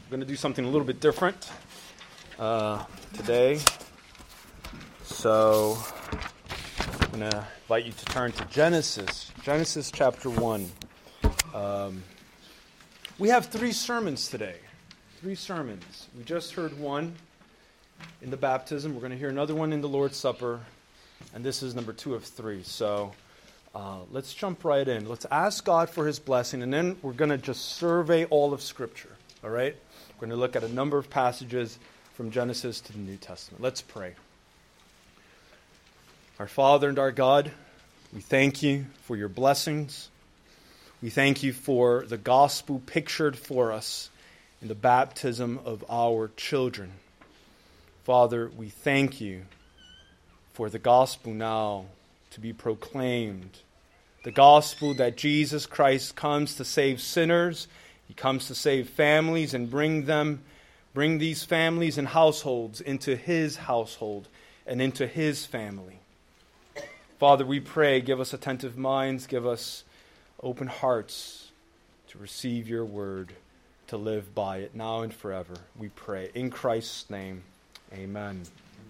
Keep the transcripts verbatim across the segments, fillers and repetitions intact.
We're going to do something a little bit different uh, today. So I'm going to invite you to turn to Genesis, Genesis chapter one. Um, we have three sermons today. Three sermons. We just heard one in the baptism. We're going to hear another one in the Lord's Supper. And this is number two of three. So uh, let's jump right in. Let's ask God for His blessing. And then we're going to just survey all of Scripture. All right? We're going to look at a number of passages from Genesis to the New Testament. Let's pray. Our Father and our God, we thank you for your blessings. We thank you for the gospel pictured for us in the baptism of our children. Father, we thank you for the gospel now to be proclaimed. The gospel that Jesus Christ comes to save sinners. He comes to save families and bring them, bring these families and households into His household and into His family. Father, we pray, give us attentive minds, give us open hearts to receive your word, to live by it now and forever. We pray in Christ's name. Amen.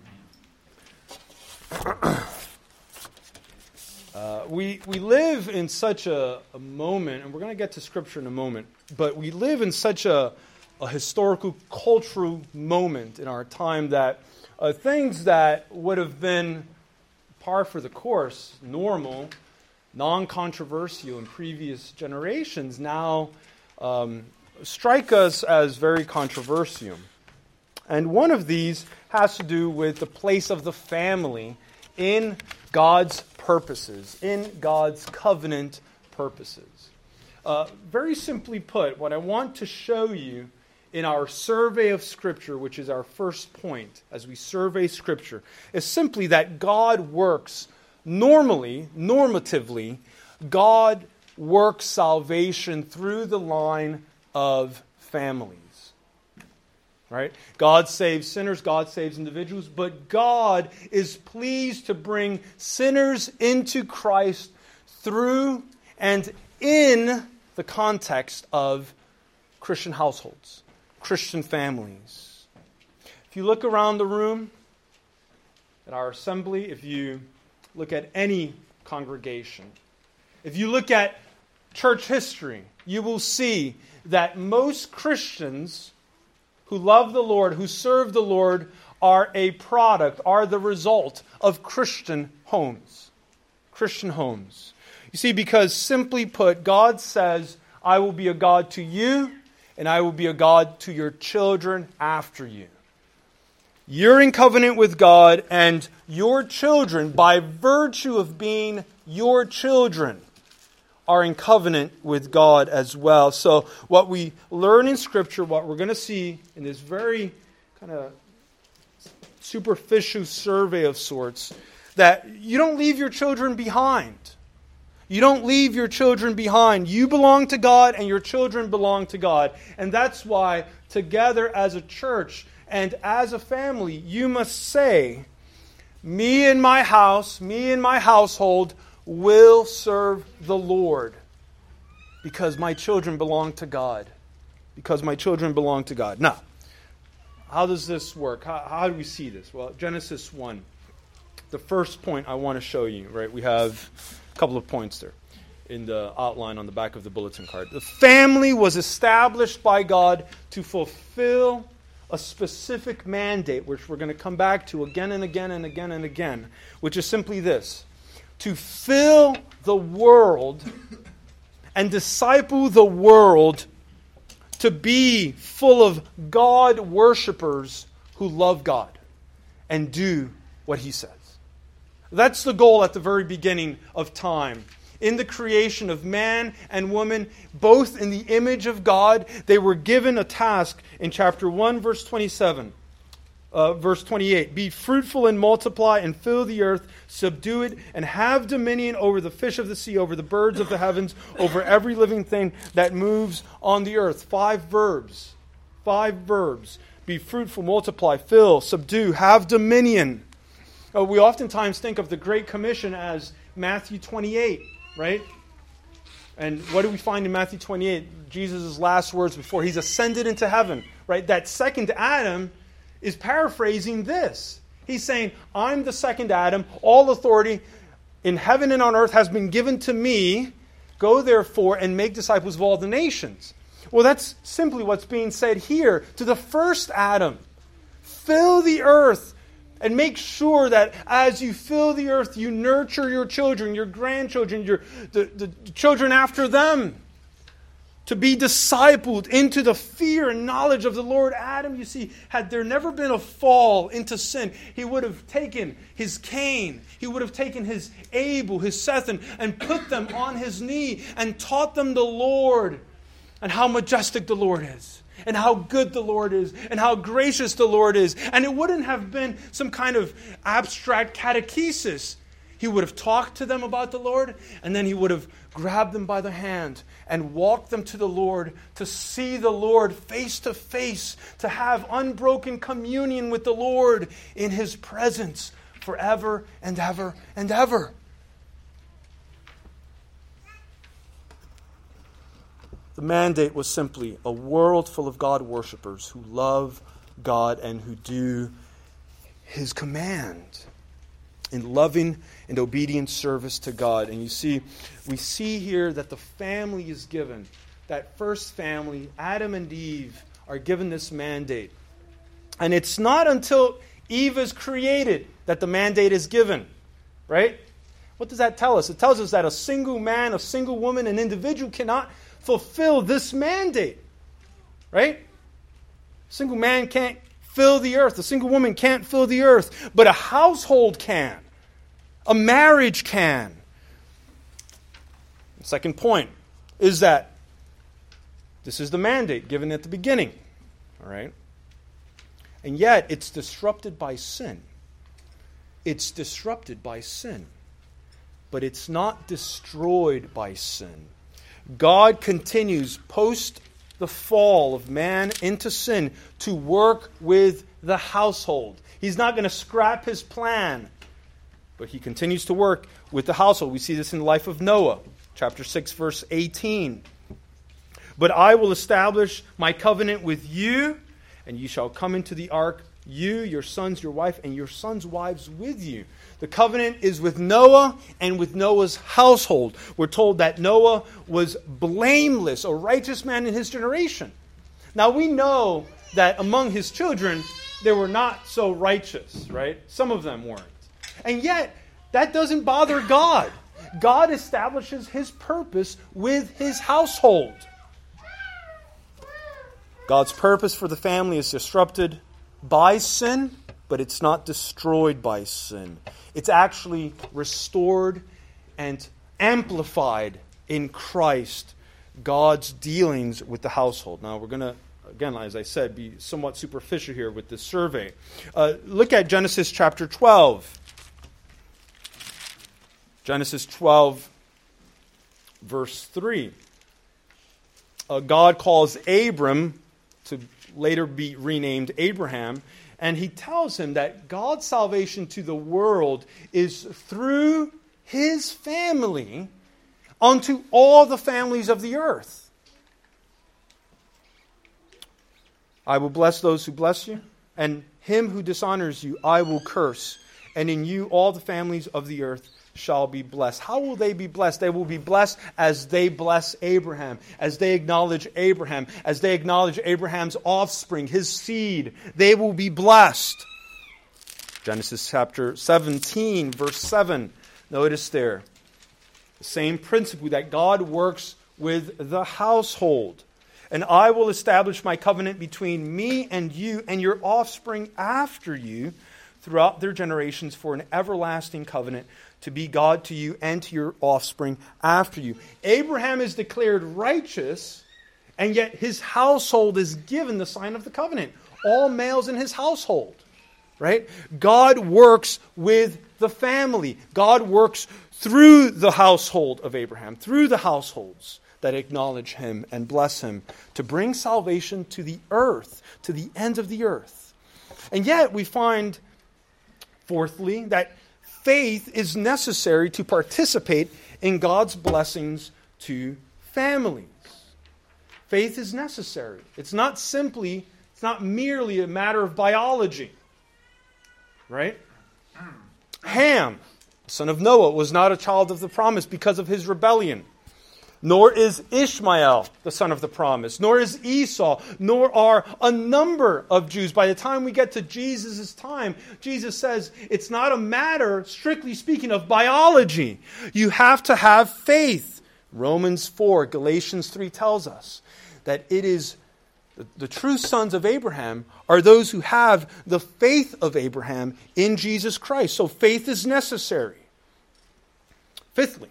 Uh, we we live in such a, a moment, and we're going to get to Scripture in a moment, but we live in such a, a historical, cultural moment in our time that uh, things that would have been par for the course, normal, non-controversial in previous generations, now um, strike us as very controversial. And one of these has to do with the place of the family in God's purposes, in God's covenant purposes. Uh, very simply put, what I want to show you in our survey of Scripture, which is our first point as we survey Scripture, is simply that God works normally, normatively, God works salvation through the line of families. Right? God saves sinners, God saves individuals, but God is pleased to bring sinners into Christ through and in the context of Christian households, Christian families. If you look around the room at our assembly, if you look at any congregation, if you look at church history, you will see that most Christians who love the Lord, who serve the Lord, are a product, are the result of Christian homes. Christian homes. You see, because simply put, God says, I will be a God to you, and I will be a God to your children after you. You're in covenant with God, and your children, by virtue of being your children, are in covenant with God as well. So what we learn in Scripture, what we're going to see in this very kind of superficial survey of sorts, that you don't leave your children behind. You don't leave your children behind. You belong to God and your children belong to God. And that's why together as a church and as a family, you must say, me and my house, me and my household will serve the Lord because my children belong to God. Because my children belong to God. Now, how does this work? How, how do we see this? Well, Genesis one, the first point I want to show you, right? We have a couple of points there in the outline on the back of the bulletin card. The family was established by God to fulfill a specific mandate, which we're going to come back to again and again and again and again, which is simply this: to fill the world and disciple the world to be full of God worshipers who love God and do what He says. That's the goal at the very beginning of time. In the creation of man and woman, both in the image of God, they were given a task in chapter one, verse twenty-seven. Uh, verse twenty-eight, be fruitful and multiply and fill the earth, subdue it, and have dominion over the fish of the sea, over the birds of the heavens, over every living thing that moves on the earth. Five verbs. Five verbs. Be fruitful, multiply, fill, subdue, have dominion. Uh, we oftentimes think of the Great Commission as Matthew twenty-eight, right? And what do we find in Matthew twenty-eight? Jesus' last words before he's ascended into heaven, right? That second Adam is paraphrasing this. He's saying, I'm the second Adam. All authority in heaven and on earth has been given to me. Go therefore and make disciples of all the nations. Well, that's simply what's being said here to the first Adam. Fill the earth and make sure that as you fill the earth, you nurture your children, your grandchildren, your the, the children after them, to be discipled into the fear and knowledge of the Lord. Adam, you see, had there never been a fall into sin, he would have taken his Cain, he would have taken his Abel, his Seth, and, and put them on his knee and taught them the Lord and how majestic the Lord is, and how good the Lord is, and how gracious the Lord is. And it wouldn't have been some kind of abstract catechesis. He would have talked to them about the Lord, and then he would have grabbed them by the hand and walked them to the Lord, to see the Lord face to face, to have unbroken communion with the Lord in his presence forever and ever and ever. The mandate was simply a world full of God worshipers who love God and who do his command in loving and obedient service to God. And you see, we see here that the family is given. That first family, Adam and Eve, are given this mandate. And it's not until Eve is created that the mandate is given. Right? What does that tell us? It tells us that a single man, a single woman, an individual cannot fulfill this mandate. Right? A single man can't fill the earth. A single woman can't fill the earth. But a household can. A marriage can. The second point is that this is the mandate given at the beginning. All right? And yet it's disrupted by sin. It's disrupted by sin. But it's not destroyed by sin. God continues post the fall of man into sin to work with the household. He's not going to scrap his plan, but he continues to work with the household. We see this in the life of Noah, chapter six, verse eighteen. But I will establish my covenant with you, and you shall come into the ark, you, your sons, your wife, and your sons' wives with you. The covenant is with Noah and with Noah's household. We're told that Noah was blameless, a righteous man in his generation. Now we know that among his children, they were not so righteous, right? Some of them weren't. And yet, that doesn't bother God. God establishes his purpose with his household. God's purpose for the family is disrupted by sin, but it's not destroyed by sin. It's actually restored and amplified in Christ, God's dealings with the household. Now, we're going to, again, as I said, be somewhat superficial here with this survey. Uh, look at Genesis chapter twelve. Genesis twelve, verse three. Uh, God calls Abram, to later be renamed Abraham, and he tells him that God's salvation to the world is through his family unto all the families of the earth. I will bless those who bless you, and him who dishonors you I will curse, and in you all the families of the earth shall be blessed. How will they be blessed? They will be blessed as they bless Abraham, as they acknowledge Abraham, as they acknowledge Abraham's offspring, his seed. They will be blessed. Genesis chapter seventeen, verse seven. Notice there, the same principle that God works with the household. And I will establish my covenant between me and you and your offspring after you throughout their generations for an everlasting covenant, to be God to you and to your offspring after you. Abraham is declared righteous, and yet his household is given the sign of the covenant. All males in his household. Right? God works with the family. God works through the household of Abraham, through the households that acknowledge him and bless him, to bring salvation to the earth, to the end of the earth. And yet we find, fourthly, that faith is necessary to participate in God's blessings to families. Faith is necessary. It's not simply, it's not merely a matter of biology. Right? Ham, son of Noah, was not a child of the promise because of his rebellion. Nor is Ishmael the son of the promise. Nor is Esau. Nor are a number of Jews. By the time we get to Jesus' time, Jesus says it's not a matter, strictly speaking, of biology. You have to have faith. Romans four, Galatians three tells us that it is the, the true sons of Abraham are those who have the faith of Abraham in Jesus Christ. So faith is necessary. Fifthly,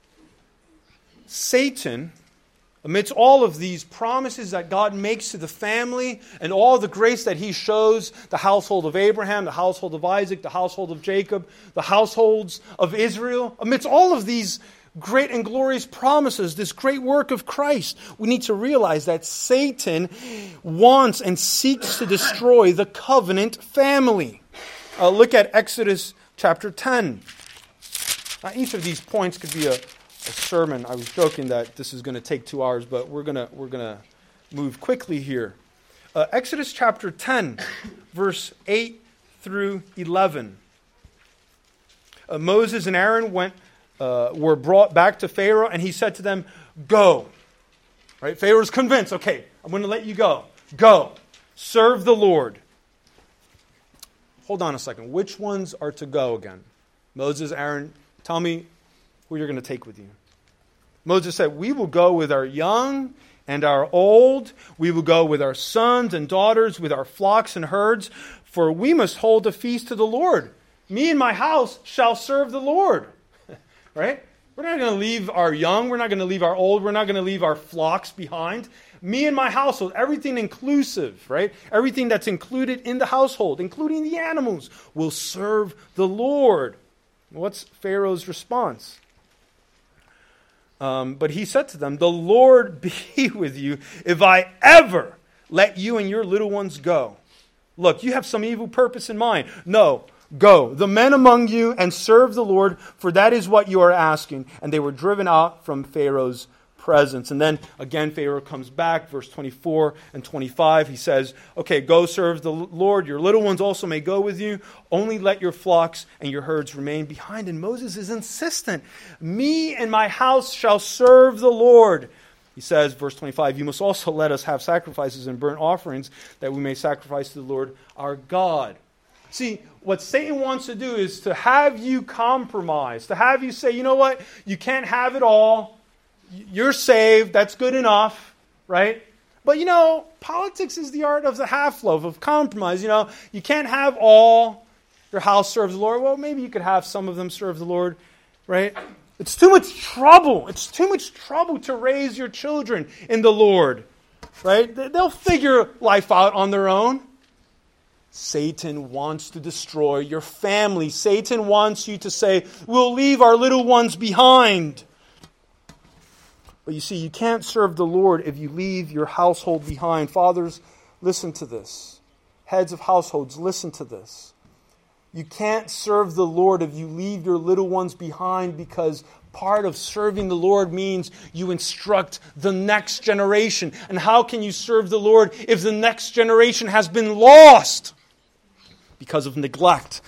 Satan, amidst all of these promises that God makes to the family and all the grace that he shows the household of Abraham, the household of Isaac, the household of Jacob, the households of Israel, amidst all of these great and glorious promises, this great work of Christ, we need to realize that Satan wants and seeks to destroy the covenant family. Uh, look at Exodus chapter ten. Now, each of these points could be a, a sermon. I was joking that this is going to take two hours, but we're gonna we're gonna move quickly here. Uh, Exodus chapter ten, verse eight through eleven. Uh, Moses and Aaron went. Uh, were brought back to Pharaoh, and he said to them, "Go." Right? Pharaoh's convinced. Okay, I'm going to let you go. Go, serve the Lord. Hold on a second. Which ones are to go again? Moses, Aaron. Tell me who you're going to take with you. Moses said, "We will go with our young and our old. We will go with our sons and daughters, with our flocks and herds, for we must hold a feast to the Lord. Me and my house shall serve the Lord." Right? We're not going to leave our young. We're not going to leave our old. We're not going to leave our flocks behind. Me and my household, everything inclusive, right? Everything that's included in the household, including the animals, will serve the Lord. What's Pharaoh's response? Um, but he said to them, "The Lord be with you if I ever let you and your little ones go. Look, you have some evil purpose in mind. No. Go, the men among you, and serve the Lord, for that is what you are asking." And they were driven out from Pharaoh's presence. And then again, Pharaoh comes back, verse twenty-four and twenty-five. He says, "Okay, go serve the Lord. Your little ones also may go with you. Only let your flocks and your herds remain behind." And Moses is insistent. "Me and my house shall serve the Lord." He says, verse twenty-five, "You must also let us have sacrifices and burnt offerings, that we may sacrifice to the Lord our God." See, what Satan wants to do is to have you compromise, to have you say, you know what, you can't have it all. You're saved, that's good enough, right? But you know, politics is the art of the half-loaf, of compromise. You know, you can't have all your house serve the Lord. Well, maybe you could have some of them serve the Lord, right? It's too much trouble. It's too much trouble to raise your children in the Lord, right? They'll figure life out on their own. Satan wants to destroy your family. Satan wants you to say, "We'll leave our little ones behind." But you see, you can't serve the Lord if you leave your household behind. Fathers, listen to this. Heads of households, listen to this. You can't serve the Lord if you leave your little ones behind, because part of serving the Lord means you instruct the next generation. And how can you serve the Lord if the next generation has been lost because of neglect?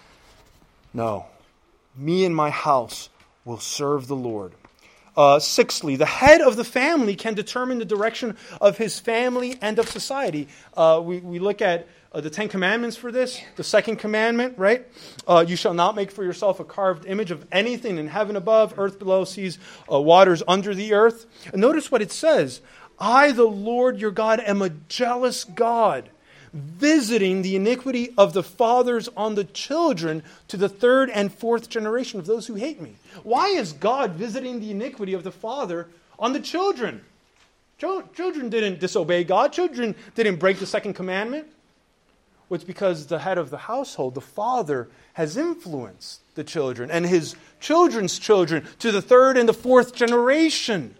No. Me and my house will serve the Lord. Uh, sixthly, the head of the family can determine the direction of his family and of society. Uh, we, we look at uh, the Ten Commandments for this. The second commandment, right? Uh, you shall not make for yourself a carved image of anything in heaven above, earth below, seas, uh, waters under the earth. And notice what it says. "I, the Lord your God, am a jealous God, visiting the iniquity of the fathers on the children to the third and fourth generation of those who hate me." Why is God visiting the iniquity of the father on the children? Children didn't disobey God. Children didn't break the second commandment. Well, it's because the head of the household, the father, has influenced the children and his children's children to the third and the fourth generation.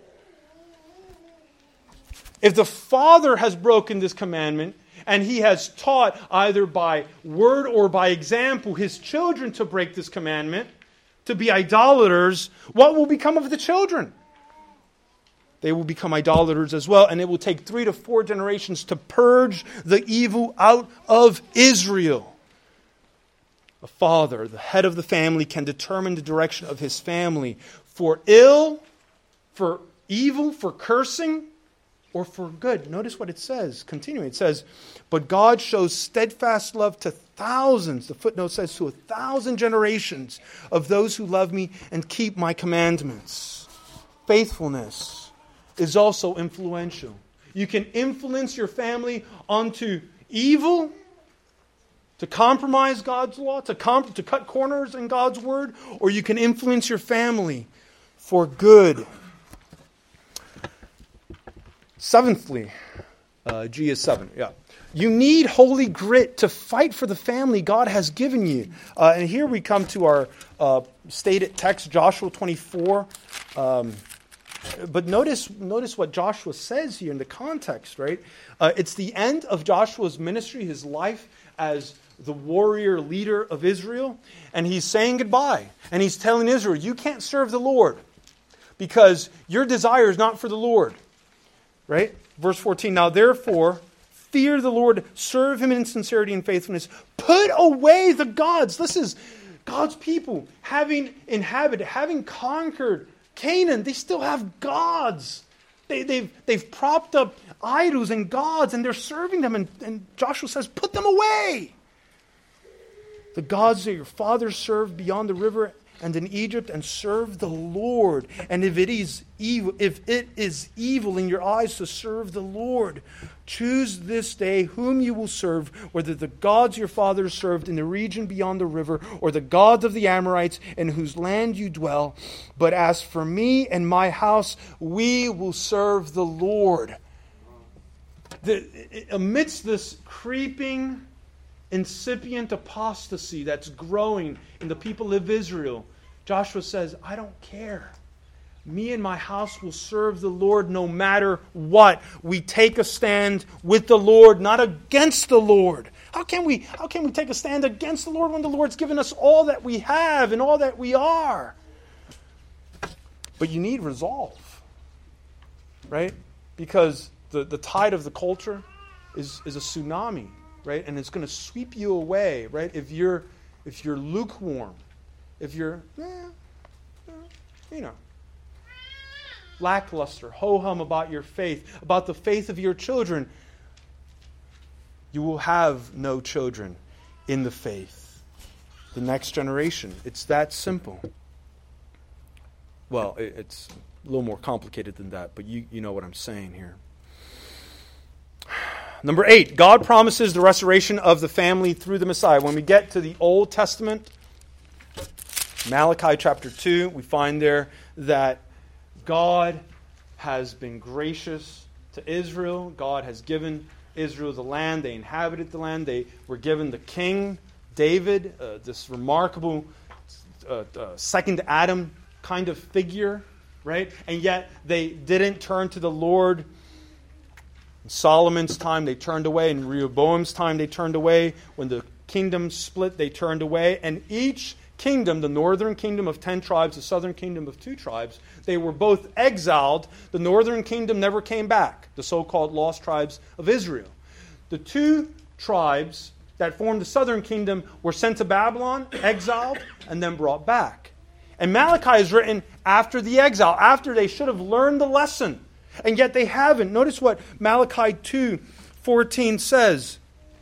If the father has broken this commandment, and he has taught either by word or by example his children to break this commandment, to be idolaters, what will become of the children? they will become idolaters as well. And it will take three to four generations to purge the evil out of Israel. A father, the head of the family, can determine the direction of his family for ill, for evil, for cursing, or for good. Notice what it says. Continuing, it says, but God shows steadfast love to thousands. The footnote says to a thousand generations of those who love me and keep my commandments. Faithfulness is also influential. You can influence your family onto evil, to compromise God's law, to, comp- to cut corners in God's word, or you can influence your family for good. Seventhly, uh, G is seven, yeah. You need holy grit to fight for the family God has given you. Uh, and here we come to our uh, stated text, Joshua twenty-four. Um, but notice, notice what Joshua says here in the context, right? Uh, it's the end of Joshua's ministry, his life as the warrior leader of Israel. And he's saying goodbye. And he's telling Israel, you can't serve the Lord because your desire is not for the Lord. Right? Verse fourteen, now therefore, fear the Lord, serve Him in sincerity and faithfulness. Put away the gods. This is God's people having inhabited, having conquered Canaan. They still have gods. They, they've, they've propped up idols and gods and they're serving them. And, and Joshua says, put them away. The gods that your fathers served beyond the river and in Egypt, and serve the Lord. And if it is evil, if it is evil in your eyes to serve the Lord, choose this day whom you will serve, whether the gods your fathers served in the region beyond the river, or the gods of the Amorites in whose land you dwell. But as for me and my house, we will serve the Lord. The, amidst this creeping, incipient apostasy that's growing in the people of Israel, Joshua says, I don't care. Me and my house will serve the Lord no matter what. We take a stand with the Lord, not against the Lord. How can we, how can we take a stand against the Lord when the Lord's given us all that we have and all that we are? But you need resolve, right? Because the, the tide of the culture is, is a tsunami. Right, and it's going to sweep you away. Right, if you're if you're lukewarm, if you're eh, eh, you know lackluster, ho hum about your faith, about the faith of your children, you will have no children in the faith. The next generation. It's that simple. Well, it, it's a little more complicated than that, but you you know what I'm saying here. Number eight, God promises the restoration of the family through the Messiah. When we get to the Old Testament, Malachi chapter two, we find there that God has been gracious to Israel. God has given Israel the land. They inhabited the land. They were given the king, David, uh, this remarkable uh, uh, second Adam kind of figure, right? And yet they didn't turn to the Lord. In Solomon's time, they turned away. In Rehoboam's time, they turned away. When the kingdom split, they turned away. And each kingdom, the northern kingdom of ten tribes, the southern kingdom of two tribes, they were both exiled. The northern kingdom never came back, the so-called lost tribes of Israel. The two tribes that formed the southern kingdom were sent to Babylon, exiled, and then brought back. And Malachi is written after the exile, after they should have learned the lesson. And yet they haven't. Notice what Malachi two fourteen says.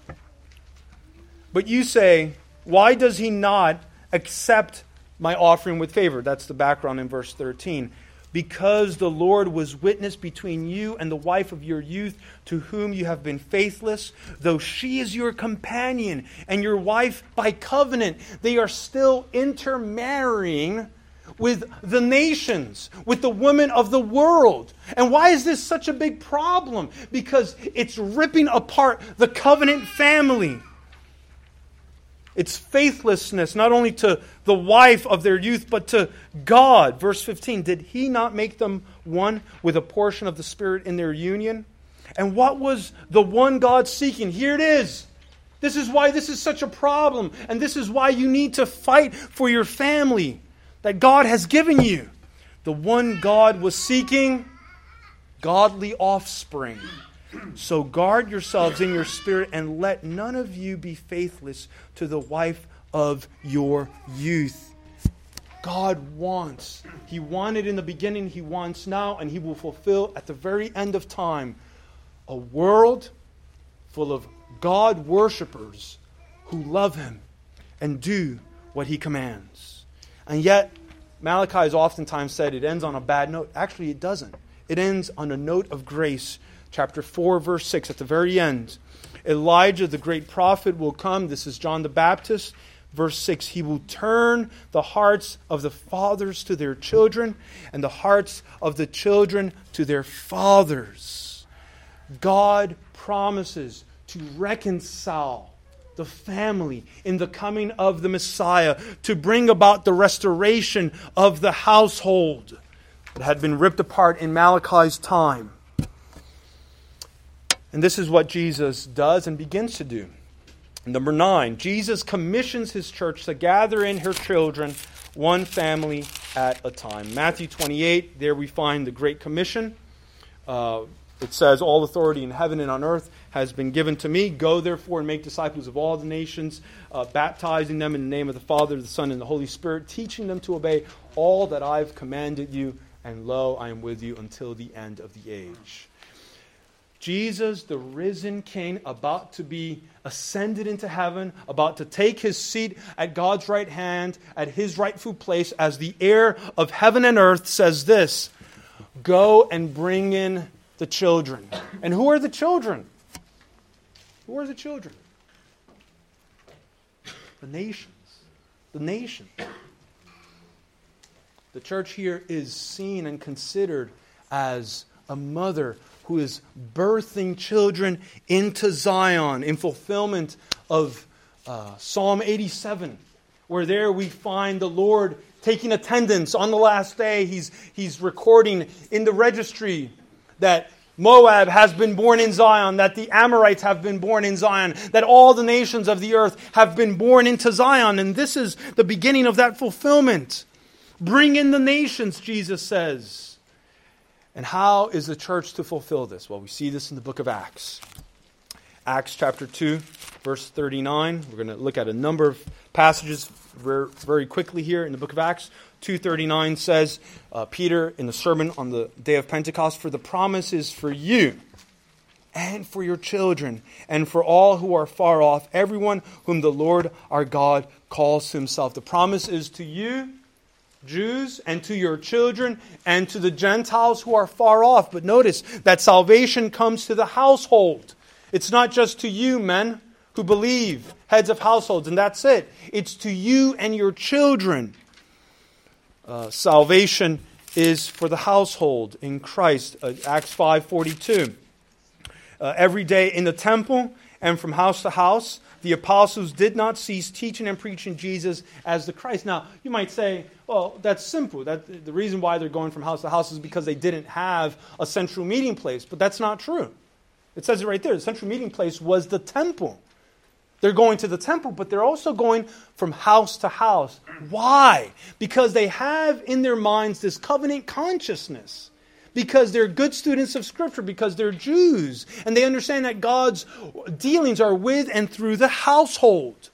But you say, why does he not accept my offering with favor? That's the background in verse thirteen. Because the Lord was witness between you and the wife of your youth, to whom you have been faithless, though she is your companion and your wife by covenant. They are still intermarrying with the nations, with the women of the world. And why is this such a big problem? Because it's ripping apart the covenant family. It's faithlessness, not only to the wife of their youth, but to God. Verse fifteen, did He not make them one with a portion of the Spirit in their union? And what was the one God seeking? Here it is. This is why this is such a problem. And this is why you need to fight for your family that God has given you. The one God was seeking godly offspring. So guard yourselves in your spirit, and let none of you be faithless to the wife of your youth. God wants. He wanted in the beginning, He wants now, and He will fulfill at the very end of time a world full of God worshipers who love Him and do what He commands. And yet, Malachi has oftentimes said it ends on a bad note. Actually, it doesn't. It ends on a note of grace. Chapter four, verse six, at the very end. Elijah, the great prophet, will come. This is John the Baptist. Verse six, he will turn the hearts of the fathers to their children, and the hearts of the children to their fathers. God promises to reconcile the family in the coming of the Messiah, to bring about the restoration of the household that had been ripped apart in Malachi's time. And this is what Jesus does and begins to do. Number nine, Jesus commissions His church to gather in her children, one family at a time. Matthew twenty-eight, there we find the Great Commission. Uh, it says, all authority in heaven and on earth has been given to me. Go therefore and make disciples of all the nations, uh, baptizing them in the name of the Father, the Son, and the Holy Spirit, teaching them to obey all that I've commanded you. And lo, I am with you until the end of the age. Jesus, the risen King, about to be ascended into heaven, about to take His seat at God's right hand, at His rightful place as the heir of heaven and earth, says this, go and bring in the children. And who are the children? Who are the children? The nations. The nations. The church here is seen and considered as a mother who is birthing children into Zion in fulfillment of uh, Psalm eighty-seven, where there we find the Lord taking attendance on the last day. He's, he's recording in the registry that Moab has been born in Zion, that the Amorites have been born in Zion, that all the nations of the earth have been born into Zion. And this is the beginning of that fulfillment. Bring in the nations, Jesus says. And how is the church to fulfill this? Well, we see this in the book of Acts. Acts chapter two, verse thirty-nine. We're going to look at a number of passages very, very quickly here in the book of Acts. two thirty-nine says, uh, Peter in the sermon on the day of Pentecost, for the promise is for you and for your children and for all who are far off, everyone whom the Lord our God calls to Himself. The promise is to you, Jews, and to your children, and to the Gentiles who are far off. But notice that salvation comes to the household. It's not just to you, men who believe, heads of households, and that's it. It's to you and your children. Uh, salvation is for the household in Christ. Uh, Acts five forty-two. Uh, every day in the temple and from house to house, the apostles did not cease teaching and preaching Jesus as the Christ. Now, you might say, well, that's simple. That, the reason why they're going from house to house is because they didn't have a central meeting place. But that's not true. It says it right there. The central meeting place was the temple. They're going to the temple, but they're also going from house to house. Why? Because they have in their minds this covenant consciousness. Because they're good students of Scripture, because they're Jews, and they understand that God's dealings are with and through the household.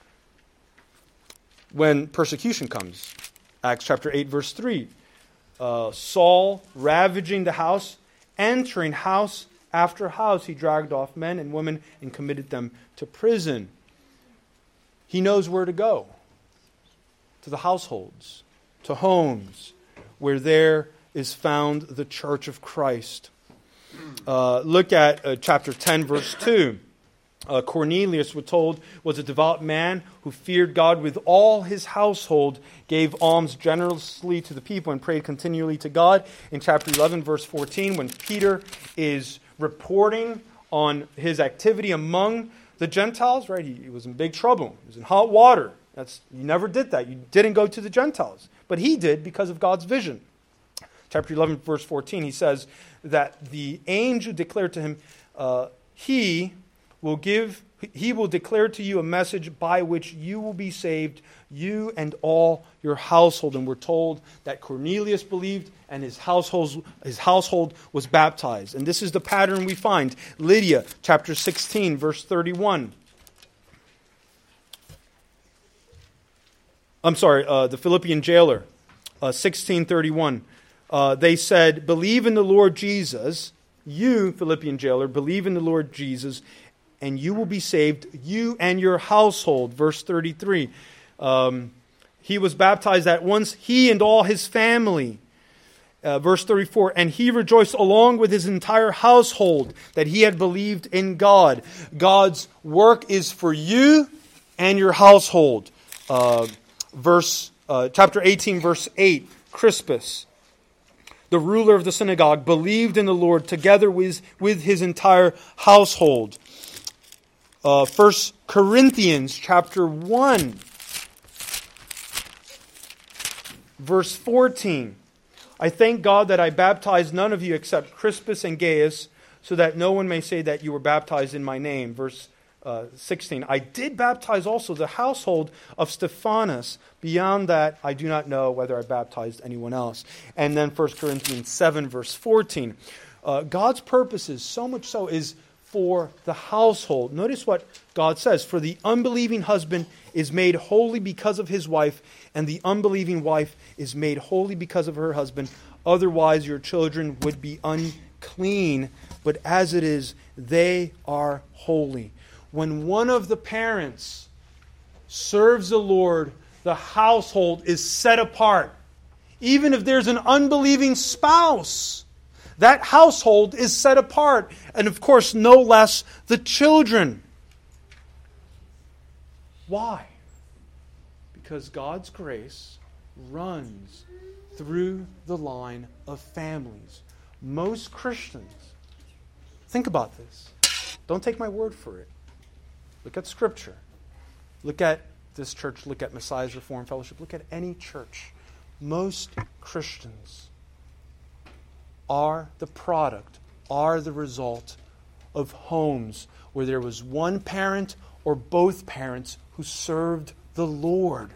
When persecution comes, Acts chapter eight, verse three, uh, Saul ravaging the house, entering house after house, he dragged off men and women and committed them to prison. He knows where to go, to the households, to homes, where there is found the church of Christ. Uh, look at uh, chapter ten, verse two. Uh, Cornelius, we're told, was a devout man who feared God with all his household, gave alms generously to the people, and prayed continually to God. In chapter eleven, verse fourteen, when Peter is reporting on his activity among the Gentiles, right? He, he was in big trouble. He was in hot water. That's you never did that. You didn't go to the Gentiles. But he did because of God's vision. Chapter eleven, verse fourteen, he says that the angel declared to him, uh, he will give, he will declare to you a message by which you will be saved, you and all your household. And we're told that Cornelius believed and his household, his household was baptized. And this is the pattern we find. Lydia, chapter sixteen, verse thirty-one. I'm sorry, uh, the Philippian jailer, uh, sixteen thirty-one. Uh, they said, believe in the Lord Jesus. You, Philippian jailer, believe in the Lord Jesus, and you will be saved, you and your household. Verse thirty-three. Um, he was baptized at once, he and all his family. Uh, verse thirty-four, and he rejoiced along with his entire household that he had believed in God. God's work is for you and your household. Uh, verse uh, chapter eighteen, verse eight, Crispus, the ruler of the synagogue, believed in the Lord together with, with his entire household. Uh, First Corinthians chapter one, verse fourteen. I thank God that I baptized none of you except Crispus and Gaius, so that no one may say that you were baptized in my name. Verse uh, sixteen. I did baptize also the household of Stephanas. Beyond that, I do not know whether I baptized anyone else. And then First Corinthians seven, verse fourteen. Uh, God's purposes, so much so, is for the household. Notice what God says. For the unbelieving husband is made holy because of his wife, and the unbelieving wife is made holy because of her husband. Otherwise your children would be unclean, but as it is, they are holy. When one of the parents serves the Lord, the household is set apart. Even if there's an unbelieving spouse, that household is set apart. And of course, no less the children. Why? Because God's grace runs through the line of families. Most Christians, think about this. Don't take my word for it. Look at Scripture. Look at this church. Look at Messiah's Reformed Fellowship. Look at any church. Most Christians are the product, are the result of homes where there was one parent or both parents who served the Lord.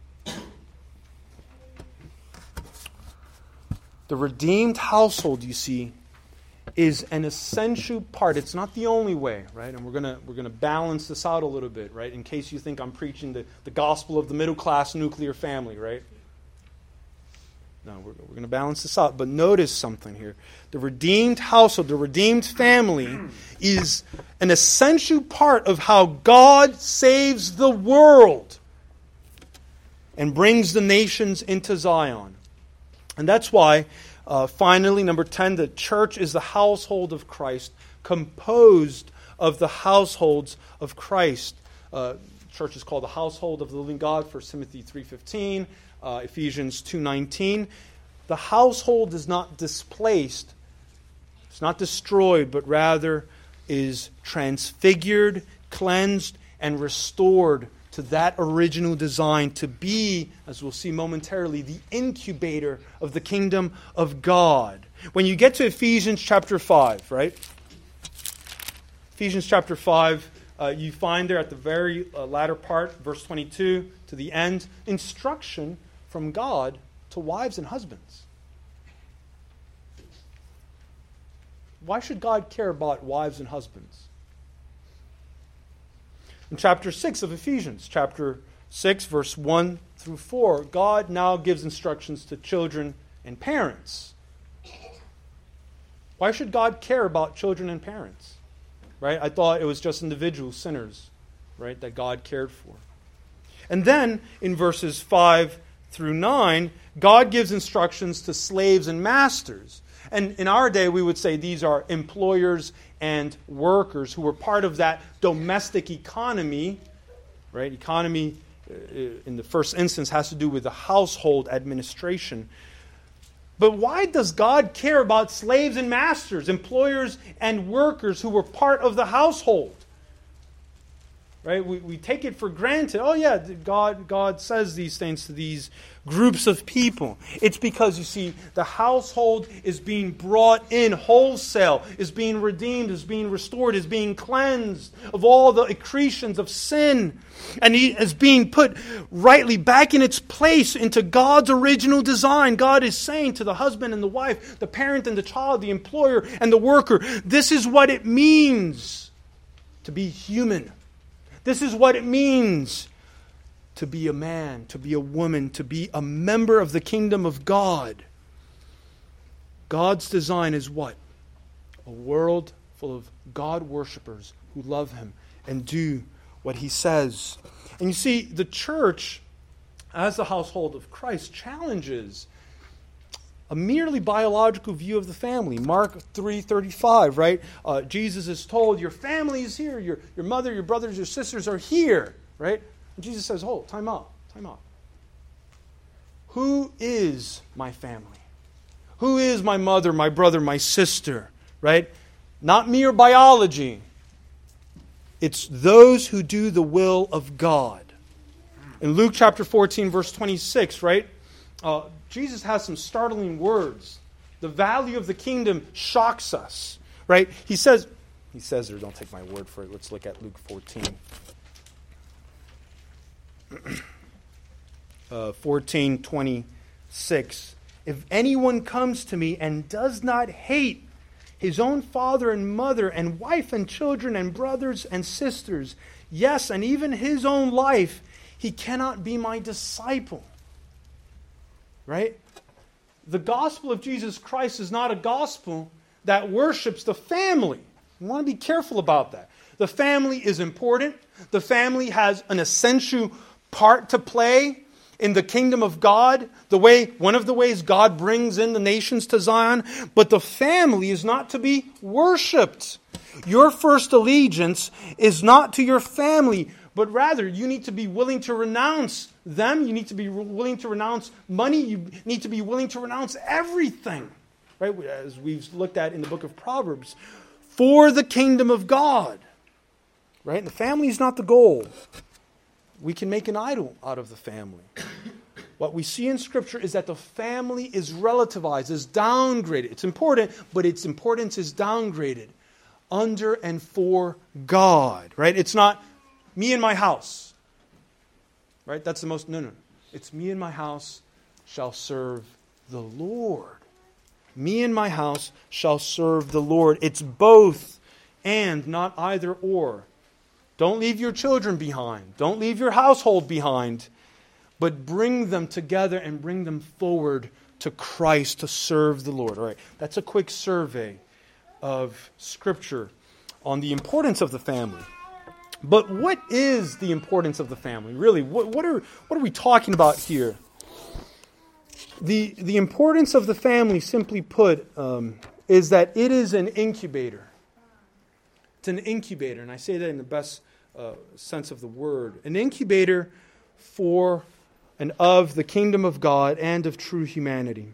The redeemed household, you see, is an essential part. It's not the only way, right? And we're gonna we're gonna balance this out a little bit, right? In case you think I'm preaching the, the gospel of the middle class nuclear family, right? No, we're, we're going to balance this out. But notice something here. The redeemed household, the redeemed family, is an essential part of how God saves the world and brings the nations into Zion. And that's why, uh, finally, number ten, the church is the household of Christ, composed of the households of Christ. Uh, church is called the household of the living God, First Timothy three fifteen. Uh, Ephesians two nineteen. The household is not displaced, it's not destroyed, but rather is transfigured, cleansed, and restored to that original design to be, as we'll see momentarily, the incubator of the kingdom of God. When you get to Ephesians chapter five, right? Ephesians chapter five, uh, you find there at the very uh, latter part, verse twenty-two to the end, instruction from God to wives and husbands. Why should God care about wives and husbands? In chapter six of Ephesians, chapter six, verse one through four, God now gives instructions to children and parents. Why should God care about children and parents? Right? I thought it was just individual sinners, right, that God cared for. And then in verses five through nine, God gives instructions to slaves and masters. And in our day, we would say these are employers and workers who were part of that domestic economy. Right? Economy, in the first instance, has to do with the household administration. But why does God care about slaves and masters, employers and workers who were part of the household? right? We, we take it for granted. Oh yeah, God, God says these things to these groups of people. It's because, you see, the household is being brought in wholesale, is being redeemed, is being restored, is being cleansed of all the accretions of sin. And he is being put rightly back in its place into God's original design. God is saying to the husband and the wife, the parent and the child, the employer and the worker, this is what it means to be human. This is what it means to be a man, to be a woman, to be a member of the kingdom of God. God's design is what? A world full of God worshipers who love Him and do what He says. And you see, the church, as the household of Christ, challenges a merely biological view of the family. Mark three thirty-five, right? Uh, Jesus is told, your family is here. Your, your mother, your brothers, your sisters are here, right? And Jesus says, hold, time out, time out. Who is my family? Who is my mother, my brother, my sister, right? Not mere biology. It's those who do the will of God. In Luke chapter fourteen, verse twenty-six, right? Uh, Jesus has some startling words. The value of the kingdom shocks us, right? He says, he says there, don't take my word for it. Let's look at Luke fourteen. uh, fourteen twenty-six. If anyone comes to me and does not hate his own father and mother and wife and children and brothers and sisters, yes, and even his own life, he cannot be my disciple. Right? The gospel of Jesus Christ is not a gospel that worships the family. You want to be careful about that. The family is important. The family has an essential part to play in the kingdom of God, the way one of the ways God brings in the nations to Zion, but the family is not to be worshipped. Your first allegiance is not to your family, but rather you need to be willing to renounce them. You need to be willing to renounce money. You need to be willing to renounce everything, right? As we've looked at in the book of Proverbs, for the kingdom of God, right? And the family is not the goal. We can make an idol out of the family. What we see in Scripture is that the family is relativized, is downgraded. It's important, but its importance is downgraded under and for God, right? It's not me and my house, right? That's the most, no, no. It's me and my house shall serve the Lord. Me and my house shall serve the Lord. It's both and, not either or. Don't leave your children behind. Don't leave your household behind. But bring them together and bring them forward to Christ to serve the Lord. All right, that's a quick survey of Scripture on the importance of the family. But what is the importance of the family? Really, what, what are what are we talking about here? The, the importance of the family, simply put, um, is that it is an incubator. It's an incubator, and I say that in the best uh, sense of the word. An incubator for and of the kingdom of God and of true humanity.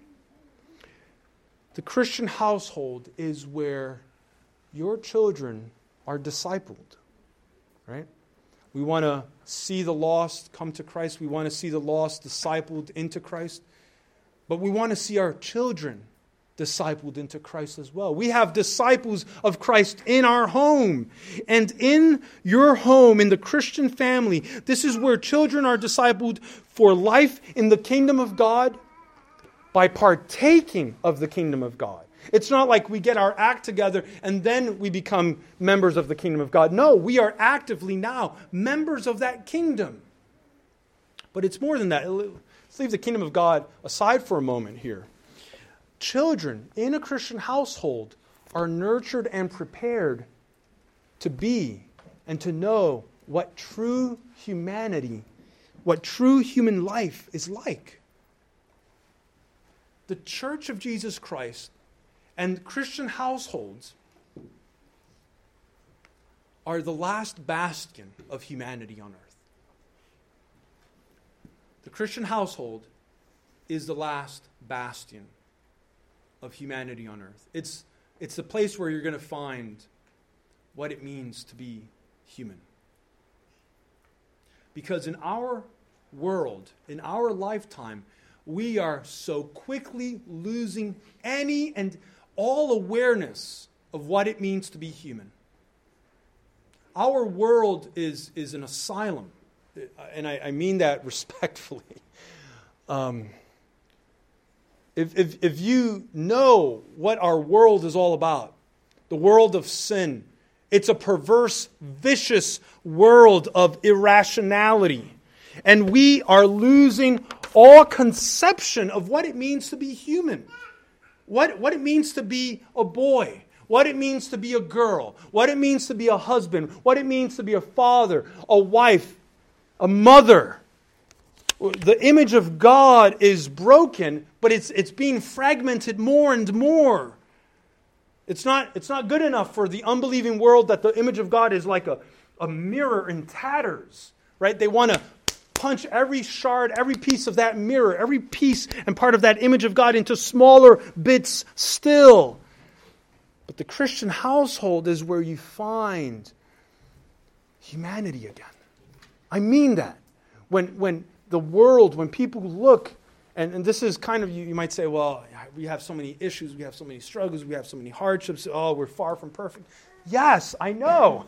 The Christian household is where your children are discipled, right? We want to see the lost come to Christ. We want to see the lost discipled into Christ. But we want to see our children discipled into Christ as well. We have disciples of Christ in our home. And in your home, in the Christian family, this is where children are discipled for life in the kingdom of God by partaking of the kingdom of God. It's not like we get our act together and then we become members of the kingdom of God. No, we are actively now members of that kingdom. But it's more than that. Let's leave the kingdom of God aside for a moment here. Children in a Christian household are nurtured and prepared to be and to know what true humanity, what true human life is like. The Church of Jesus Christ and Christian households are the last bastion of humanity on earth. The Christian household is the last bastion of humanity on earth. It's, it's the place where you're going to find what it means to be human. Because in our world, in our lifetime, we are so quickly losing any and all awareness of what it means to be human. Our world is, is an asylum, and I, I mean that respectfully. Um, if, if, if you know what our world is all about, the world of sin, it's a perverse, vicious world of irrationality. And we are losing all conception of what it means to be human. What, what it means to be a boy. What it means to be a girl. What it means to be a husband. What it means to be a father, a wife, a mother. The image of God is broken, but it's, it's being fragmented more and more. It's not, it's not good enough for the unbelieving world that the image of God is like a, a mirror in tatters, right? They want to punch every shard, every piece of that mirror, every piece and part of that image of God into smaller bits still. But the Christian household is where you find humanity again. I mean that. When, when the world, when people look, and, and this is kind of, you, you might say, well, we have so many issues, we have so many struggles, we have so many hardships, oh, we're far from perfect. Yes, I know.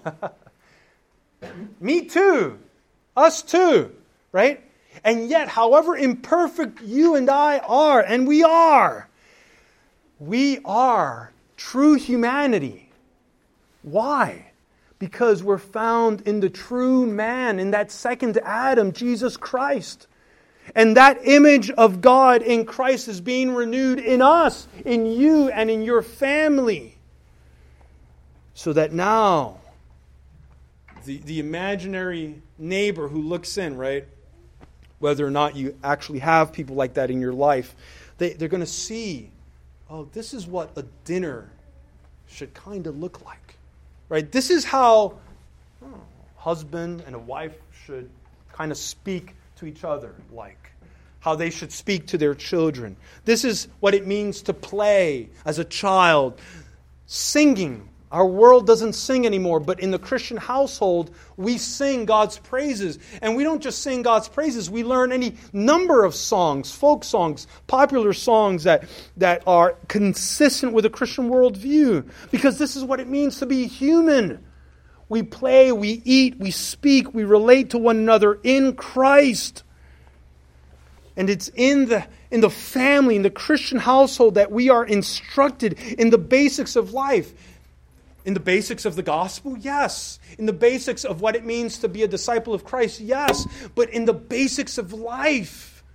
Me too. Us too. Right? And yet, however imperfect you and I are, and we are, we are true humanity. Why? Because we're found in the true man, in that second Adam, Jesus Christ. And that image of God in Christ is being renewed in us, in you, and in your family. So that now, the, the imaginary neighbor who looks in, right? Whether or not you actually have people like that in your life, they, they're going to see, oh, this is what a dinner should kind of look like. Right? This is how oh, husband and a wife should kind of speak to each other like. How they should speak to their children. This is what it means to play as a child. Singing. Our world doesn't sing anymore, but in the Christian household, we sing God's praises. And we don't just sing God's praises, we learn any number of songs, folk songs, popular songs that, that are consistent with a Christian worldview. Because this is what it means to be human. We play, we eat, we speak, we relate to one another in Christ. And it's in the, in the family, in the Christian household, that we are instructed in the basics of life. In the basics of the gospel? Yes. In the basics of what it means to be a disciple of Christ? Yes. But in the basics of life.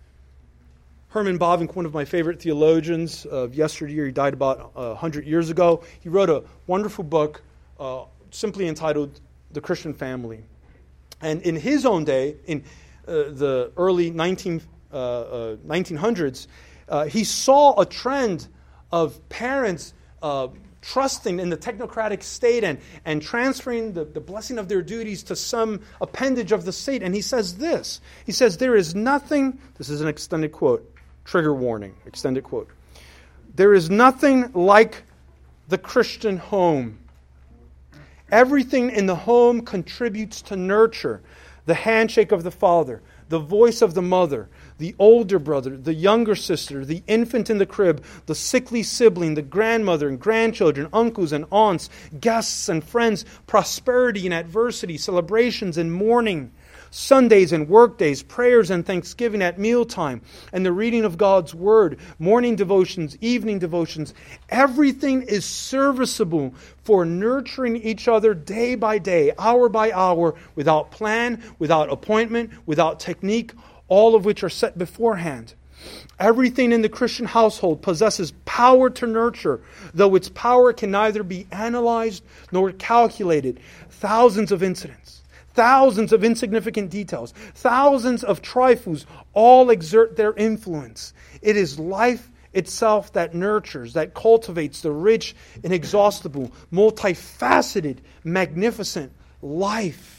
Herman Bavinck, one of my favorite theologians of yesteryear, he died about uh, one hundred years ago. He wrote a wonderful book uh, simply entitled The Christian Family. And in his own day, in uh, the early nineteen, uh, uh, nineteen hundreds, uh, he saw a trend of parents uh, trusting in the technocratic state and, and transferring the, the blessing of their duties to some appendage of the state. And he says this. He says, there is nothing, this is an extended quote, trigger warning, extended quote. There is nothing like the Christian home. Everything in the home contributes to nurture. The handshake of the father, the voice of the mother, the older brother, the younger sister, the infant in the crib, the sickly sibling, the grandmother and grandchildren, uncles and aunts, guests and friends, prosperity and adversity, celebrations and mourning, Sundays and work days, prayers and thanksgiving at mealtime, and the reading of God's Word, morning devotions, evening devotions. Everything is serviceable for nurturing each other day by day, hour by hour, without plan, without appointment, without technique, all of which are set beforehand. Everything in the Christian household possesses power to nurture, though its power can neither be analyzed nor calculated. Thousands of incidents, thousands of insignificant details, thousands of trifles all exert their influence. It is life itself that nurtures, that cultivates the rich, inexhaustible, multifaceted, magnificent life.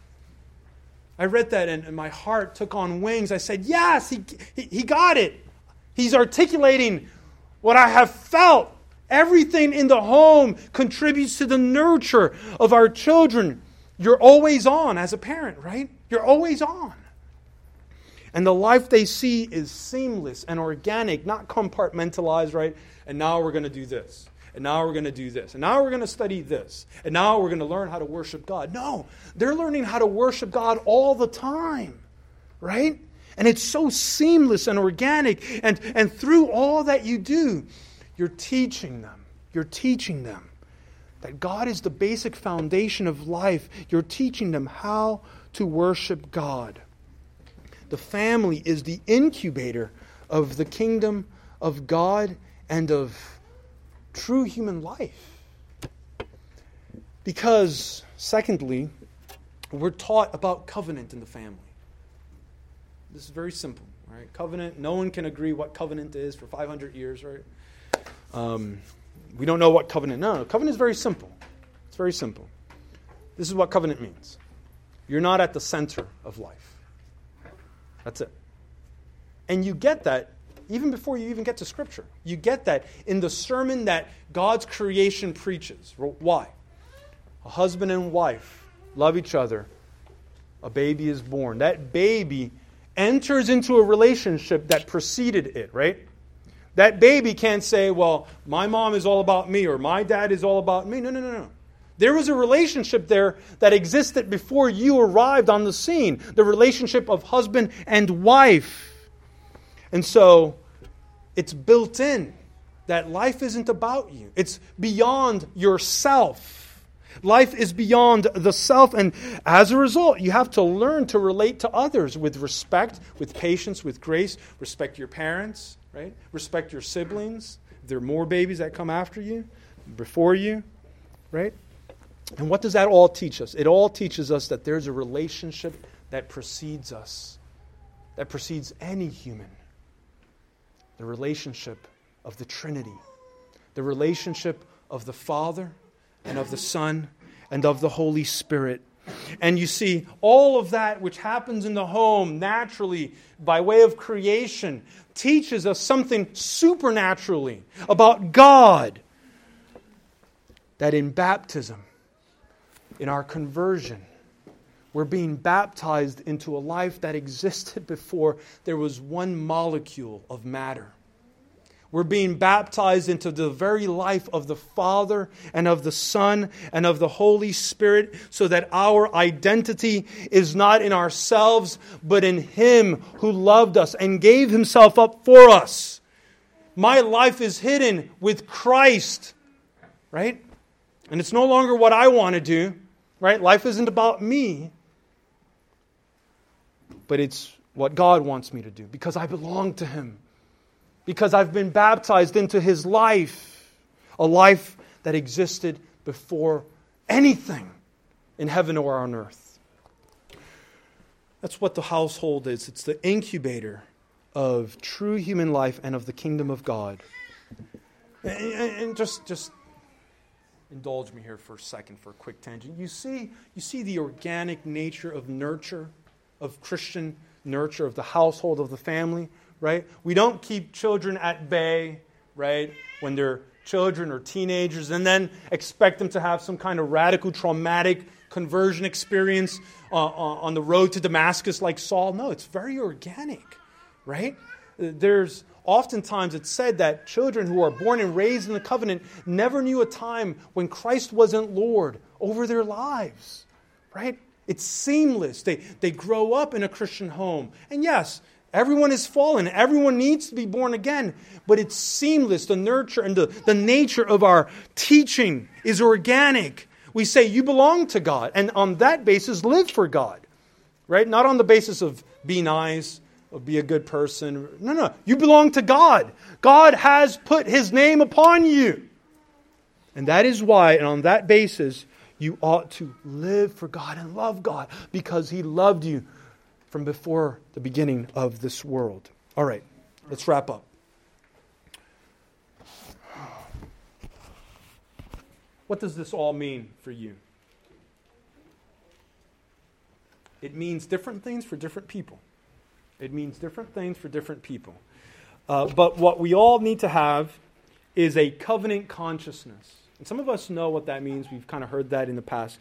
I read that and, and my heart took on wings. I said, yes, he, he, he got it. He's articulating what I have felt. Everything in the home contributes to the nurture of our children. You're always on as a parent, right? You're always on. And the life they see is seamless and organic, not compartmentalized, right? And now we're going to do this. And now we're going to do this. And now we're going to study this. And now we're going to learn how to worship God. No, they're learning how to worship God all the time, right? And it's so seamless and organic. And, and through all that you do, you're teaching them. You're teaching them that God is the basic foundation of life. You're teaching them how to worship God. The family is the incubator of the kingdom of God and of true human life. Because, secondly, we're taught about covenant in the family. This is very simple, right? Covenant, no one can agree what covenant is for five hundred years, right? Um, we don't know what covenant, no, no, covenant is very simple. It's very simple. This is what covenant means. You're not at the center of life. That's it. And you get that even before you even get to Scripture. You get that in the sermon that God's creation preaches. Why? A husband and wife love each other. A baby is born. That baby enters into a relationship that preceded it, right? That baby can't say, well, my mom is all about me or my dad is all about me. No, no, no, no. There was a relationship there that existed before you arrived on the scene. The relationship of husband and wife. And so, it's built in that life isn't about you. It's beyond yourself. Life is beyond the self. And as a result, you have to learn to relate to others with respect, with patience, with grace. Respect your parents, right? Respect your siblings. If there are more babies that come after you, before you, right? And what does that all teach us? It all teaches us that there's a relationship that precedes us, that precedes any human. The relationship of the Trinity, the relationship of the Father and of the Son and of the Holy Spirit. And you see, all of that which happens in the home naturally by way of creation teaches us something supernaturally about God. That in baptism, in our conversion, we're being baptized into a life that existed before there was one molecule of matter. We're being baptized into the very life of the Father and of the Son and of the Holy Spirit so that our identity is not in ourselves but in Him who loved us and gave Himself up for us. My life is hidden with Christ, right? And it's no longer what I want to do, right? Life isn't about me, but it's what God wants me to do because I belong to Him. Because I've been baptized into His life. A life that existed before anything in heaven or on earth. That's what the household is. It's the incubator of true human life and of the kingdom of God. And just, just indulge me here for a second for a quick tangent. You see, you see the organic nature of nurture, of Christian nurture, of the household, of the family, right? We don't keep children at bay, right, when they're children or teenagers, and then expect them to have some kind of radical, traumatic conversion experience uh, on the road to Damascus like Saul. No, it's very organic, right? There's oftentimes it's said that children who are born and raised in the covenant never knew a time when Christ wasn't Lord over their lives, right? It's seamless. They, they grow up in a Christian home. And yes, everyone is fallen. Everyone needs to be born again. But it's seamless. The nurture and the, the nature of our teaching is organic. We say, you belong to God. And on that basis, live for God. Right? Not on the basis of be nice or be a good person. No, no. You belong to God. God has put His name upon you. And that is why, and on that basis, you ought to live for God and love God because He loved you from before the beginning of this world. All right, let's wrap up. What does this all mean for you? It means different things for different people. It means different things for different people. Uh, but what we all need to have is a covenant consciousness. And some of us know what that means. We've kind of heard that in the past.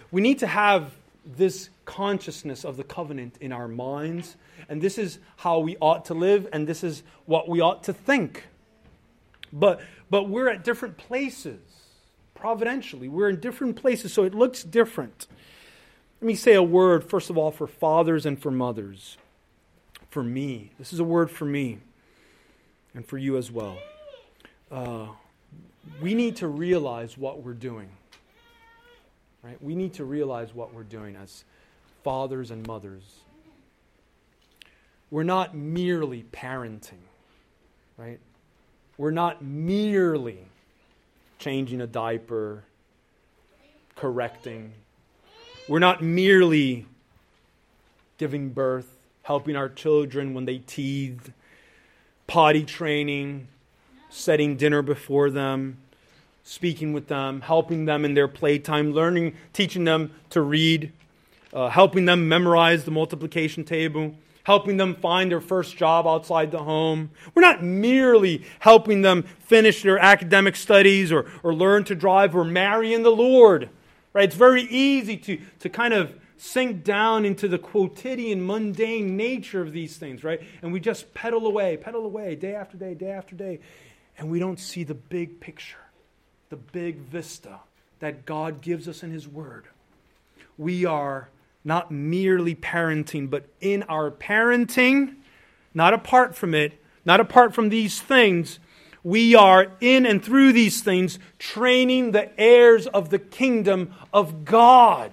we need to have this consciousness of the covenant in our minds, and this is how we ought to live, and this is what we ought to think. But but we're at different places, providentially. We're in different places, so it looks different. Let me say a word, first of all, for fathers and for mothers. For me. This is a word for me, and for you as well. Uh, we need to realize what we're doing. Right? We need to realize what we're doing as fathers and mothers. We're not merely parenting, right? We're not merely changing a diaper, correcting. We're not merely giving birth, helping our children when they teethe, potty training, setting dinner before them, speaking with them, helping them in their playtime, learning, teaching them to read, uh, helping them memorize the multiplication table, helping them find their first job outside the home. We're not merely helping them finish their academic studies or, or learn to drive or marry in the Lord. Right? It's very easy to, to kind of sink down into the quotidian, mundane nature of these things, right? And we just pedal away, pedal away, day after day, day after day, and we don't see the big picture, the big vista that God gives us in His Word. We are not merely parenting, but in our parenting, not apart from it, not apart from these things, we are in and through these things training the heirs of the kingdom of God.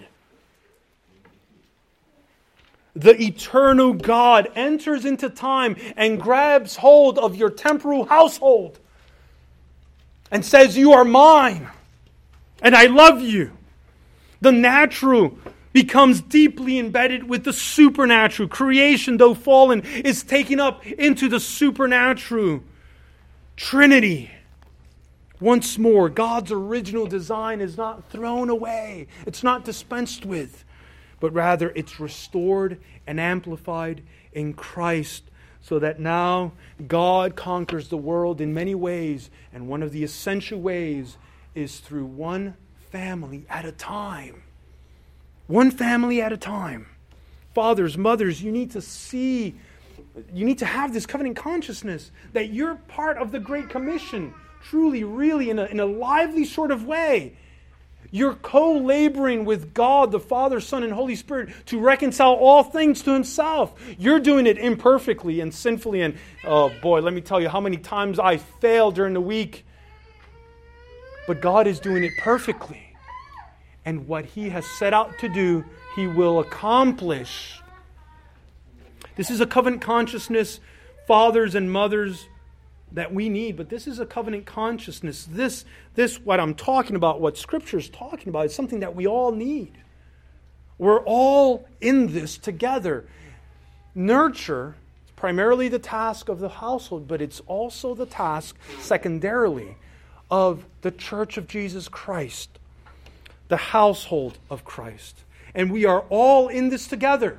The eternal God enters into time and grabs hold of your temporal household and says, "You are mine, and I love you." The natural becomes deeply embedded with the supernatural. Creation, though fallen, is taken up into the supernatural. Trinity. Once more, God's original design is not thrown away. It's not dispensed with, but rather it's restored and amplified in Christ, so that now God conquers the world in many ways, and one of the essential ways is through one family at a time. One family at a time. Fathers, mothers, you need to see, you need to have this covenant consciousness that you're part of the Great Commission, truly, really, in a, in a lively sort of way. You're co-laboring with God, the Father, Son, and Holy Spirit to reconcile all things to Himself. You're doing it imperfectly and sinfully, and oh boy, let me tell you how many times I fail during the week. But God is doing it perfectly. And what He has set out to do, He will accomplish. This is a covenant consciousness, fathers and mothers, that we need. But this is a covenant consciousness. This, this, what I'm talking about, what Scripture is talking about, is something that we all need. We're all in this together. Nurture is primarily the task of the household, but it's also the task, secondarily, of the Church of Jesus Christ. The household of Christ. And we are all in this together.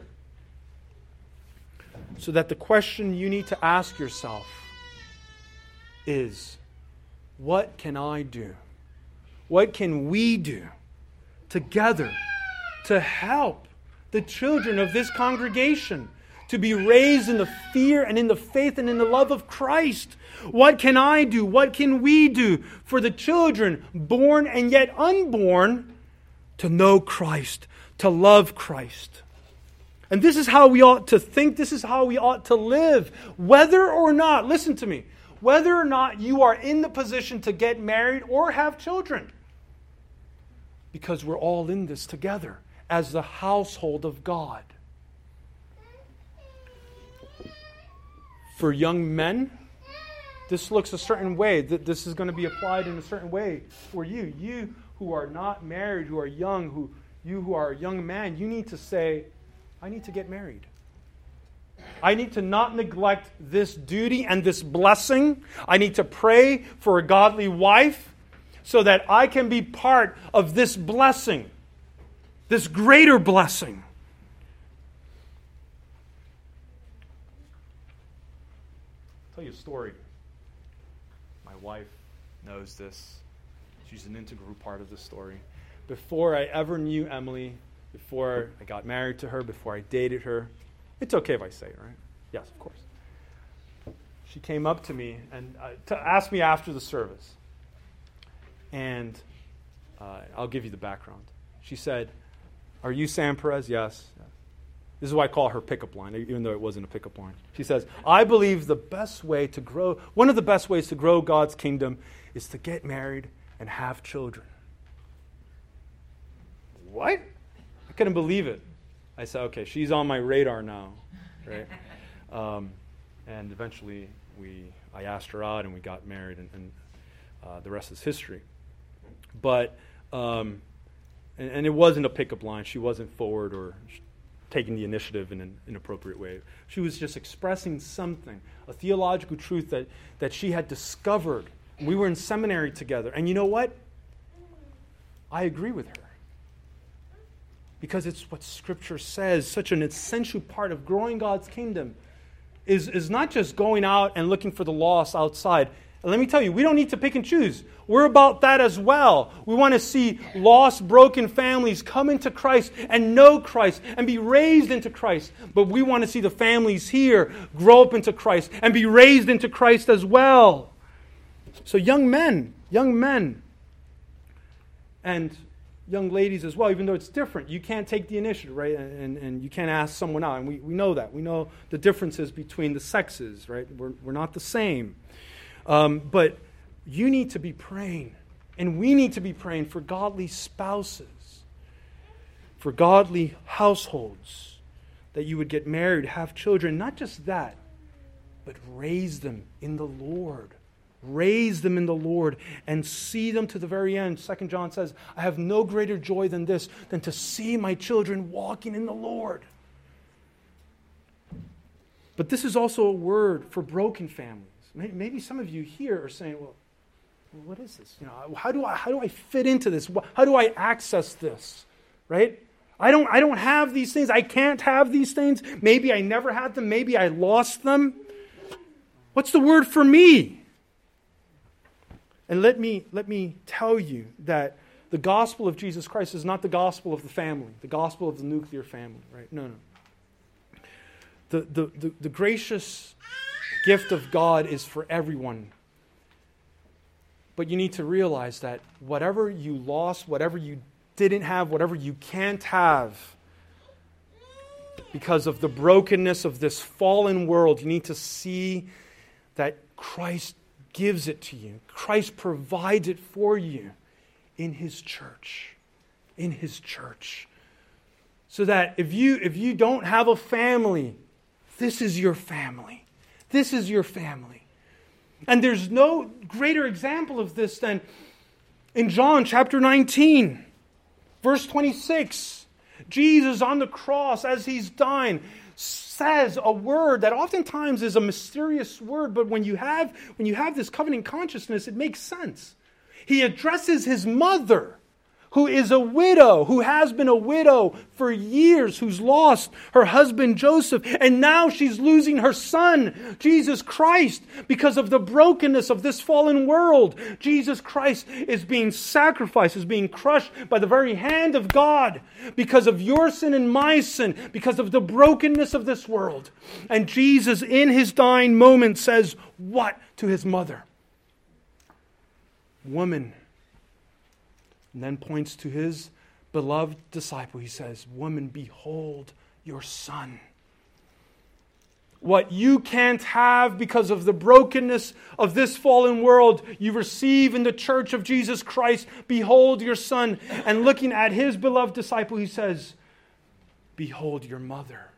So that the question you need to ask yourself is, what can I do? What can we do together to help the children of this congregation to be raised in the fear and in the faith and in the love of Christ? What can I do? What can we do for the children, born and yet unborn, to know Christ, to love Christ? And this is how we ought to think. This is how we ought to live. Whether or not, listen to me, whether or not you are in the position to get married or have children. Because we're all in this together as the household of God. For young men, this looks a certain way. This is going to be applied in a certain way for you. You who are not married, who are young, who you who are a young man, you need to say, I need to get married. I need to not neglect this duty and this blessing. I need to pray for a godly wife so that I can be part of this blessing, this greater blessing. I'll tell you a story. My wife knows this. She's an integral part of the story. before I ever knew Emily, before I got married to her, before I dated her. It's okay if I say it, right? Yes, of course. She came up to me and uh, to ask me after the service. And uh, I'll give you the background. She said, "Are you Sam Perez?" Yes. This is why I call her pickup line, even though it wasn't a pickup line. She says, "I believe the best way to grow, one of the best ways to grow God's kingdom is to get married and have children." What? I couldn't believe it. I said, okay, she's on my radar now, right? Um, and eventually, we, I asked her out, and we got married, and, and uh, the rest is history. But, um, and, and it wasn't a pickup line. She wasn't forward or taking the initiative in an inappropriate way. She was just expressing something, a theological truth that, that she had discovered. We were in seminary together. And you know what? I agree with her. Because it's what Scripture says, such an essential part of growing God's kingdom is, is not just going out and looking for the lost outside. And let me tell you, we don't need to pick and choose. We're about that as well. We want to see lost, broken families come into Christ and know Christ and be raised into Christ. But we want to see the families here grow up into Christ and be raised into Christ as well. So young men, young men, and young ladies as well, even though it's different. You can't take the initiative, right? And, and, and you can't ask someone out. And we, we know that. We know the differences between the sexes, right? We're, we're not the same. Um, but you need to be praying, and we need to be praying for godly spouses, for godly households, that you would get married, have children. Not just that, but raise them in the Lord. Raise them in the Lord and see them to the very end. Second John says, "I have no greater joy than this, than to see my children walking in the Lord." But this is also a word for broken families. Maybe some of you here are saying, well, what is this? You know, how do I how do I fit into this? How do I access this? Right? I don't I don't have these things. I can't have these things. Maybe I never had them. Maybe I lost them. What's the word for me? And let me let me tell you that the gospel of Jesus Christ is not the gospel of the family, the gospel of the nuclear family, right? No, no. The the the, the gracious gift of God is for everyone. But you need to realize that whatever you lost, whatever you didn't have, whatever you can't have, because of the brokenness of this fallen world, you need to see that Christ gives it to you. Christ provides it for you in His church. In His church. So that if you if you don't have a family, this is your family. This is your family. And there's no greater example of this than in John chapter nineteen, verse twenty-six. Jesus on the cross, as He's dying, says a word that oftentimes is a mysterious word, but when you have when you have this covenant consciousness, it makes sense. He addresses His mother, who is a widow, who has been a widow for years, who's lost her husband Joseph, and now she's losing her son, Jesus Christ, because of the brokenness of this fallen world. Jesus Christ is being sacrificed, is being crushed by the very hand of God because of your sin and my sin, because of the brokenness of this world. And Jesus, in His dying moment, says what to His mother? Woman. And then points to His beloved disciple. He says, "Woman, behold your son." What you can't have because of the brokenness of this fallen world, you receive in the church of Jesus Christ. Behold your son. And looking at His beloved disciple, He says, "Behold your mother."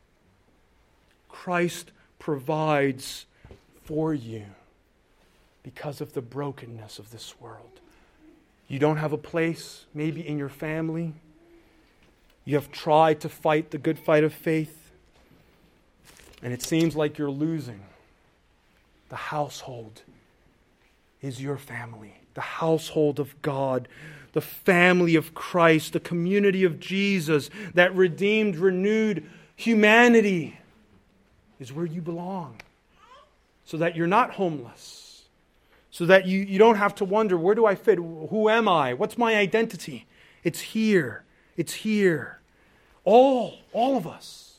Christ provides for you because of the brokenness of this world. You don't have a place, maybe in your family. You have tried to fight the good fight of faith, and it seems like you're losing. The household is your family. The household of God, the family of Christ, the community of Jesus, that redeemed, renewed humanity is where you belong. So that you're not homeless. So that you, you don't have to wonder, where do I fit? Who am I? What's my identity? It's here. It's here. All, all of us.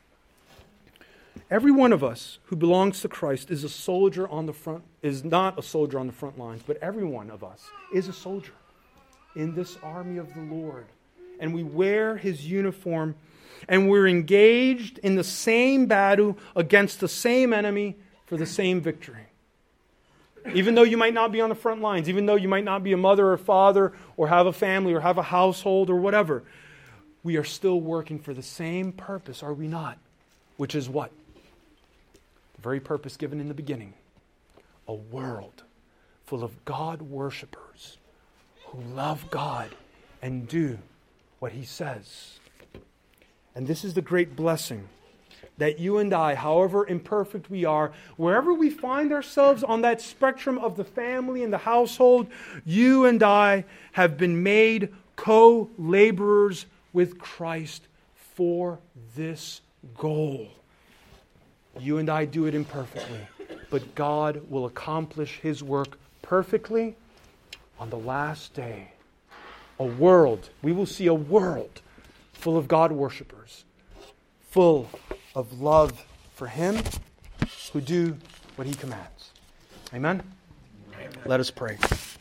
Every one of us who belongs to Christ is a soldier on the front, is not a soldier on the front lines, but every one of us is a soldier in this army of the Lord. And we wear His uniform, and we're engaged in the same battle against the same enemy for the same victory. Even though you might not be on the front lines, even though you might not be a mother or father or have a family or have a household or whatever, we are still working for the same purpose, are we not? Which is what? The very purpose given in the beginning. A world full of God worshipers who love God and do what He says. And this is the great blessing, that you and I, however imperfect we are, wherever we find ourselves on that spectrum of the family and the household, you and I have been made co-laborers with Christ for this goal. You and I do it imperfectly, but God will accomplish His work perfectly on the last day. A world, we will see a world full of God worshipers, full of love for Him, who do what He commands. Amen? Amen. Let us pray.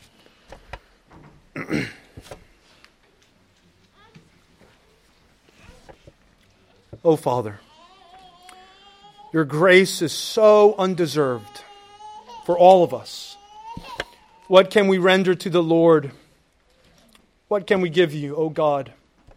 Oh, Father, Your grace is so undeserved for all of us. What can we render to the Lord? What can we give You, O God?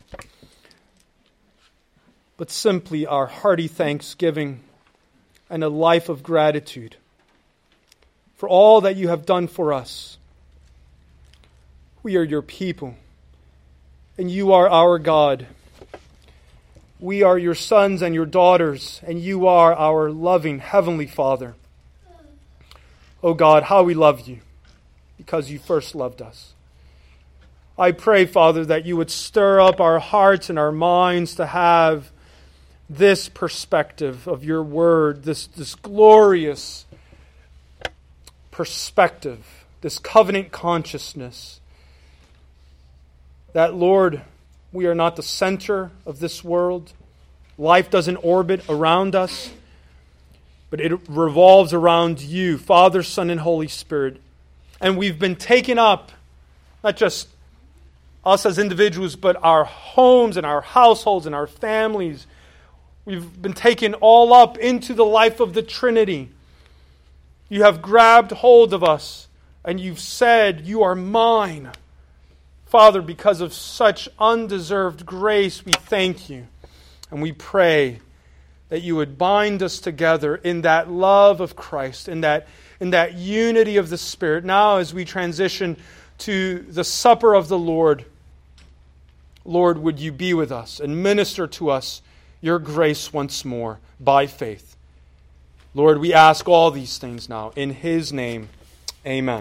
But simply our hearty thanksgiving and a life of gratitude for all that You have done for us. We are Your people, and You are our God. We are Your sons and Your daughters, and You are our loving Heavenly Father. Oh God, how we love You, because You first loved us. I pray, Father, that You would stir up our hearts and our minds to have this perspective of Your word, this, this glorious perspective, this covenant consciousness, that, Lord, we are not the center of this world. Life doesn't orbit around us, but it revolves around You, Father, Son, and Holy Spirit. And we've been taken up, not just us as individuals, but our homes and our households and our families. We've been taken all up into the life of the Trinity. You have grabbed hold of us and You've said, You are mine. Father, because of such undeserved grace, we thank You. And we pray that You would bind us together in that love of Christ, in that, in that unity of the Spirit. Now as we transition to the supper of the Lord, Lord, would You be with us and minister to us Your grace once more by faith. Lord, we ask all these things now in His name. Amen.